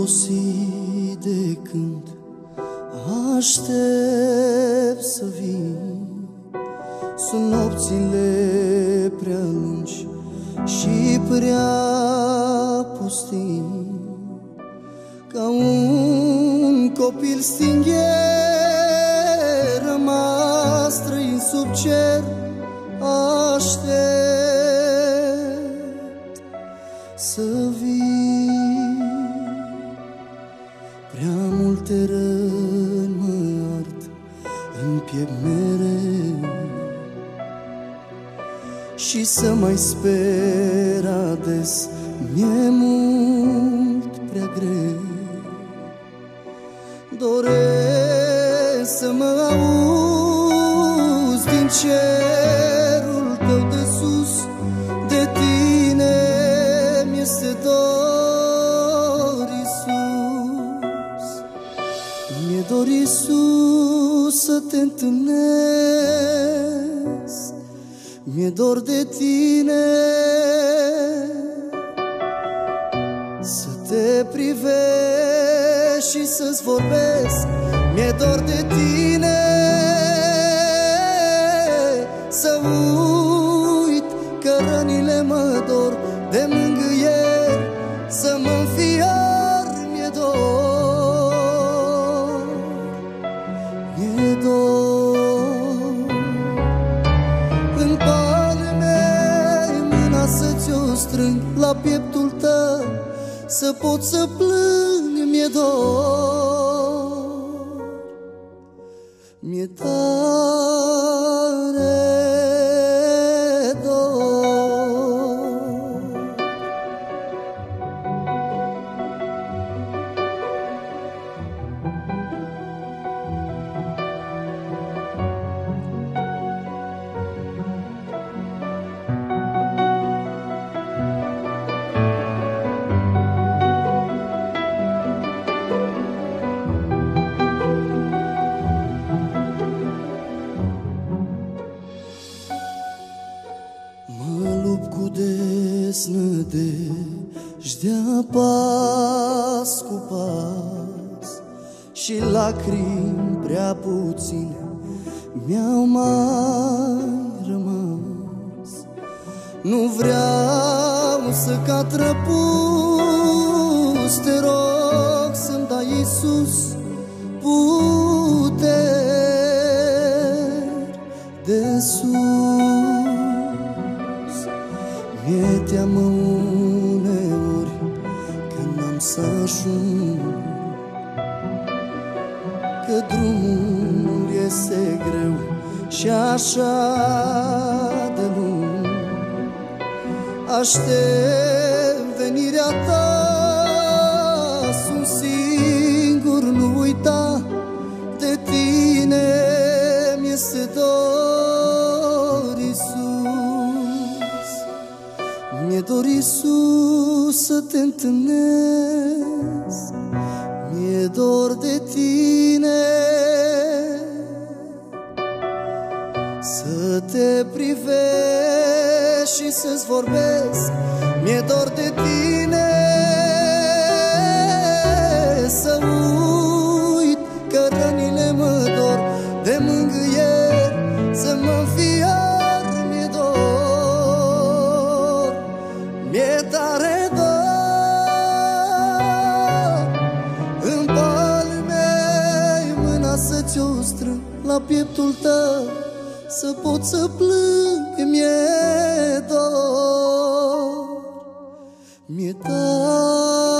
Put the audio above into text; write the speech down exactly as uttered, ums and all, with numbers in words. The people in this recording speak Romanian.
obosit de când aștept să vin. Sunt nopțile prea lungi și prea pustii, ca un copil stingher rămas străin sub cer. Aștept să vii. Prea multe răni mă ard în piept mereu și să mai sper ades mi-e mult prea greu. Doresc să mă auzi din cerul tău de sus, de tine mi-este dor, Iisus. Mi-e dor, Iisus, să te întâlnesc, mi-e dor de tine, să te privești și să-ți vorbesc. Mi-e dor de tine, să uit că rănile mă dor de mângâieri, să mă înfior. Mi-e dor, mi-e dor. În palme mâna să-ți-o strâng la pieptul tău, să pot să plâng. Mi-e dor, mi-e tare dor. Cu deznădejdea pas cu pas și lacrimi prea puține mi-au mai rămas. Nu vreau să cad răpus, te rog să-mi dai, Iisus, puteri de sus. Mi-e teamă uneori că n-am să ajung, că drumul este greu și așa de lung. Aștept venirea ta, sunt singur, nu uita, de tine mi-este dor, Iisus. Mi-e dor, Iisus, să te întâlnesc, mi-e dor de tine, să te privești și să-ți vorbesc. Mi-e dor de tine, să uit că rănile mă dor de mângâieri, să mă înfior. Mi-e dor, mi-e tare dor. În palmei mâna să-ți-o strâng la pieptul tău, să pot să plâng. Mi-e dor, mi-e tare